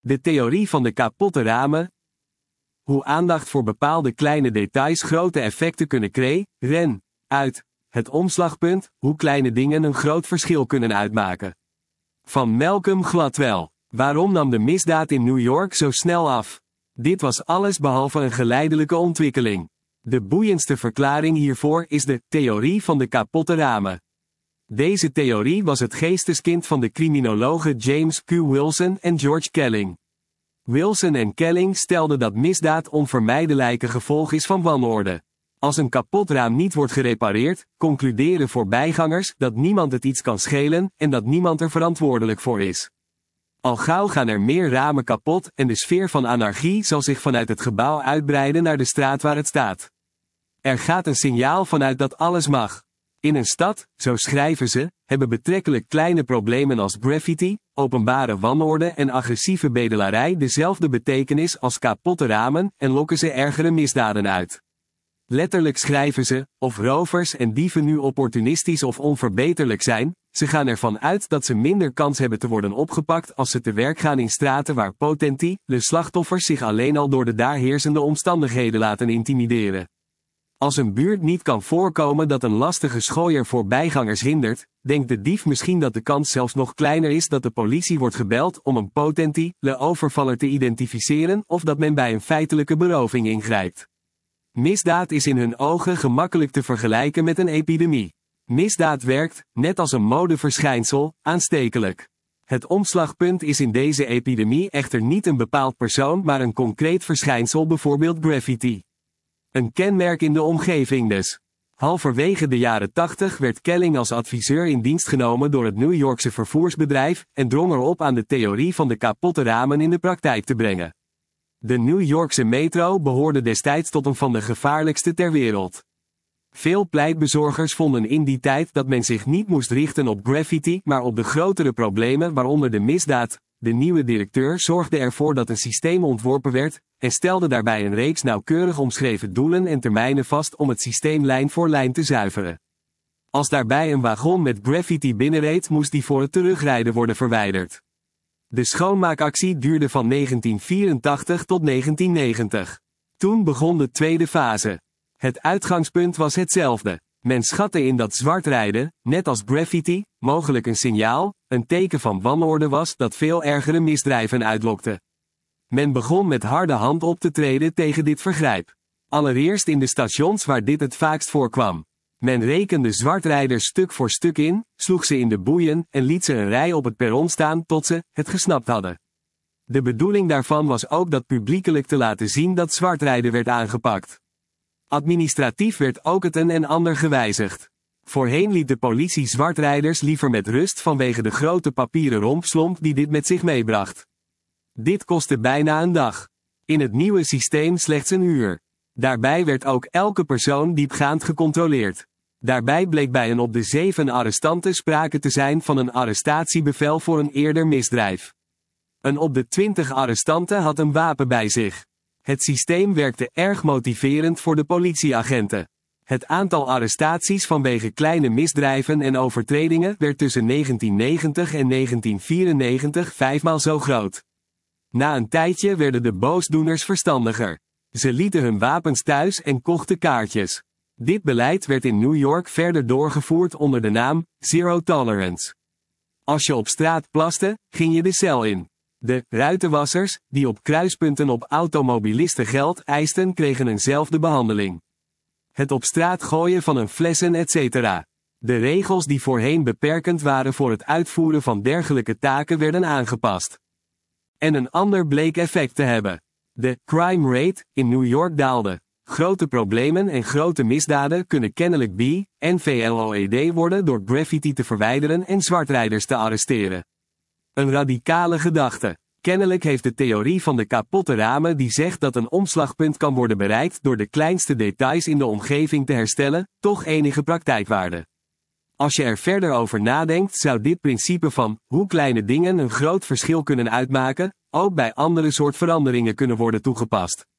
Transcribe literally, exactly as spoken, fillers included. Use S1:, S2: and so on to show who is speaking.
S1: De theorie van de kapotte ramen. Hoe aandacht voor bepaalde kleine details grote effecten kunnen creëren. Uit Het omslagpunt, hoe kleine dingen een groot verschil kunnen uitmaken. Van Malcolm Gladwell. Waarom nam de misdaad in New York zo snel af? Dit was alles behalve een geleidelijke ontwikkeling. De boeiendste verklaring hiervoor is de theorie van de kapotte ramen. Deze theorie was het geesteskind van de criminologen James Q. Wilson en George Kelling. Wilson en Kelling stelden dat misdaad onvermijdelijke gevolg is van wanorde. Als een kapot raam niet wordt gerepareerd, concluderen voorbijgangers dat niemand het iets kan schelen en dat niemand er verantwoordelijk voor is. Al gauw gaan er meer ramen kapot en de sfeer van anarchie zal zich vanuit het gebouw uitbreiden naar de straat waar het staat. Er gaat een signaal vanuit dat alles mag. In een stad, zo schrijven ze, hebben betrekkelijk kleine problemen als graffiti, openbare wanorde en agressieve bedelarij dezelfde betekenis als kapotte ramen en lokken ze ergere misdaden uit. Letterlijk schrijven ze, of rovers en dieven nu opportunistisch of onverbeterlijk zijn, ze gaan ervan uit dat ze minder kans hebben te worden opgepakt als ze te werk gaan in straten waar potentiële slachtoffers zich alleen al door de daar heersende omstandigheden laten intimideren. Als een buurt niet kan voorkomen dat een lastige schooier voorbijgangers hindert, denkt de dief misschien dat de kans zelfs nog kleiner is dat de politie wordt gebeld om een potentiële overvaller te identificeren of dat men bij een feitelijke beroving ingrijpt. Misdaad is in hun ogen gemakkelijk te vergelijken met een epidemie. Misdaad werkt, net als een modeverschijnsel, aanstekelijk. Het omslagpunt is in deze epidemie echter niet een bepaald persoon maar een concreet verschijnsel, bijvoorbeeld graffiti. Een kenmerk in de omgeving dus. Halverwege de jaren tachtig werd Kelling als adviseur in dienst genomen door het New Yorkse vervoersbedrijf en drong erop aan de theorie van de kapotte ramen in de praktijk te brengen. De New Yorkse metro behoorde destijds tot een van de gevaarlijkste ter wereld. Veel pleitbezorgers vonden in die tijd dat men zich niet moest richten op graffiti, maar op de grotere problemen waaronder de misdaad. De nieuwe directeur zorgde ervoor dat een systeem ontworpen werd, en stelde daarbij een reeks nauwkeurig omschreven doelen en termijnen vast om het systeem lijn voor lijn te zuiveren. Als daarbij een wagon met graffiti binnenreed, moest die voor het terugrijden worden verwijderd. De schoonmaakactie duurde van negentien vierentachtig tot negentien negentig. Toen begon de tweede fase. Het uitgangspunt was hetzelfde. Men schatte in dat zwartrijden, net als graffiti, mogelijk een signaal, een teken van wanorde was dat veel ergere misdrijven uitlokte. Men begon met harde hand op te treden tegen dit vergrijp. Allereerst in de stations waar dit het vaakst voorkwam. Men rekende zwartrijders stuk voor stuk in, sloeg ze in de boeien en liet ze een rij op het perron staan tot ze het gesnapt hadden. De bedoeling daarvan was ook dat publiekelijk te laten zien dat zwartrijden werd aangepakt. Administratief werd ook het een en ander gewijzigd. Voorheen liet de politie zwartrijders liever met rust vanwege de grote papieren rompslomp die dit met zich meebracht. Dit kostte bijna een dag. In het nieuwe systeem slechts een uur. Daarbij werd ook elke persoon diepgaand gecontroleerd. Daarbij bleek bij een op de zeven arrestanten sprake te zijn van een arrestatiebevel voor een eerder misdrijf. Een op de twintig arrestanten had een wapen bij zich. Het systeem werkte erg motiverend voor de politieagenten. Het aantal arrestaties vanwege kleine misdrijven en overtredingen werd tussen negentien negentig en negentien vierennegentig vijfmaal zo groot. Na een tijdje werden de boosdoeners verstandiger. Ze lieten hun wapens thuis en kochten kaartjes. Dit beleid werd in New York verder doorgevoerd onder de naam Zero Tolerance. Als je op straat plaste, ging je de cel in. De ruitenwassers, die op kruispunten op automobilisten geld eisten, kregen eenzelfde behandeling. Het op straat gooien van een flessen et cetera. De regels die voorheen beperkend waren voor het uitvoeren van dergelijke taken werden aangepast. En een ander bleek effect te hebben. De crime rate in New York daalde. Grote problemen en grote misdaden kunnen kennelijk beïnvloed worden door graffiti te verwijderen en zwartrijders te arresteren. Een radicale gedachte. Kennelijk heeft de theorie van de kapotte ramen die zegt dat een omslagpunt kan worden bereikt door de kleinste details in de omgeving te herstellen, toch enige praktijkwaarde. Als je er verder over nadenkt, zou dit principe van hoe kleine dingen een groot verschil kunnen uitmaken, ook bij andere soort veranderingen kunnen worden toegepast.